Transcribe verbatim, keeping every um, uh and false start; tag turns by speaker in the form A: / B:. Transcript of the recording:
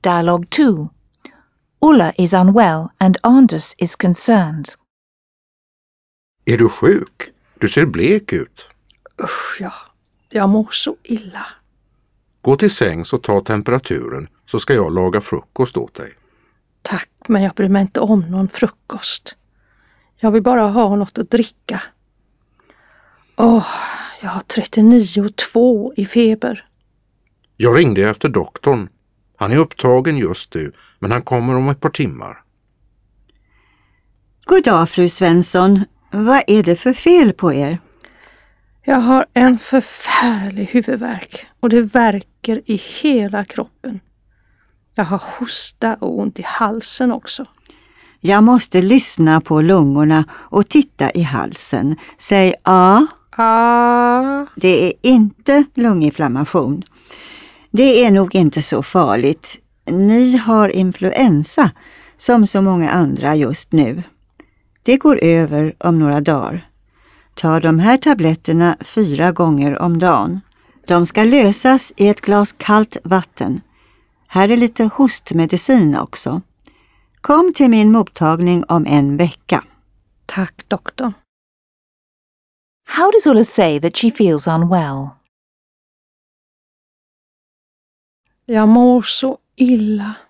A: Dialogue two. Ulla is unwell and Anders is concerned.
B: Är du sjuk? Du ser blek ut.
C: Usch ja, jag mår så illa.
B: Gå till sängs och ta temperaturen så ska jag laga frukost åt dig.
C: Tack, men jag bryr mig inte om någon frukost. Jag vill bara ha något att dricka. Åh, jag har trettionio komma två i feber.
B: Jag ringde efter doktorn. Han är upptagen just nu, men han kommer om ett par timmar.
D: God dag, fru Svensson. Vad är det för fel på er?
C: Jag har en förfärlig huvudvärk och det värker i hela kroppen. Jag har hosta och ont i halsen också.
D: Jag måste lyssna på lungorna och titta i halsen. Säg A.
C: Ah.
D: Det är inte lunginflammation. Det är nog inte så farligt. Ni har influensa som så många andra just nu. Det går över om några dagar. Ta de här tabletterna fyra gånger om dagen. De ska lösas i ett glas kallt vatten. Här är lite hostmedicin också. Kom till min mottagning om en vecka.
C: Tack, doktor.
A: How does Ulla say that she feels unwell?
C: Jag mår så illa.